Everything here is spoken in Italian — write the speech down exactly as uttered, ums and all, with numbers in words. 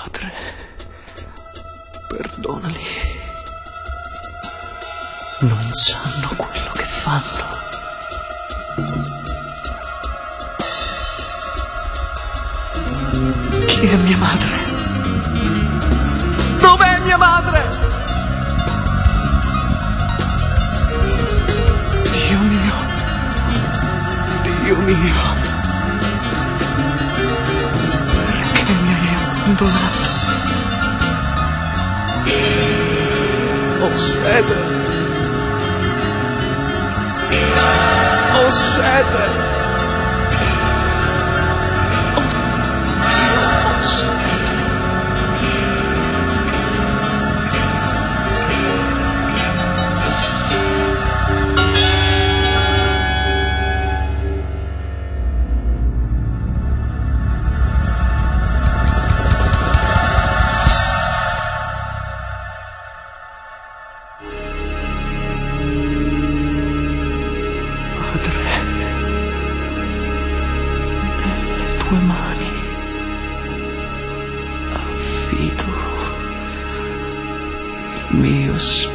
padre, perdonali. Non sanno quello che fanno. Chi è mia madre? Dov'è mia madre? Dio mio, Dio mio, perché mi hai abbandonato? Ho sete. Ho sete. Tue mani affido il mio spirito.